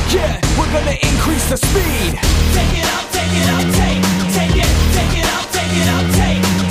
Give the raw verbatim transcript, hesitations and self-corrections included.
Yeah, we're gonna increase the speed. Take it out, take it out, take, take it, take it out, take it out, take.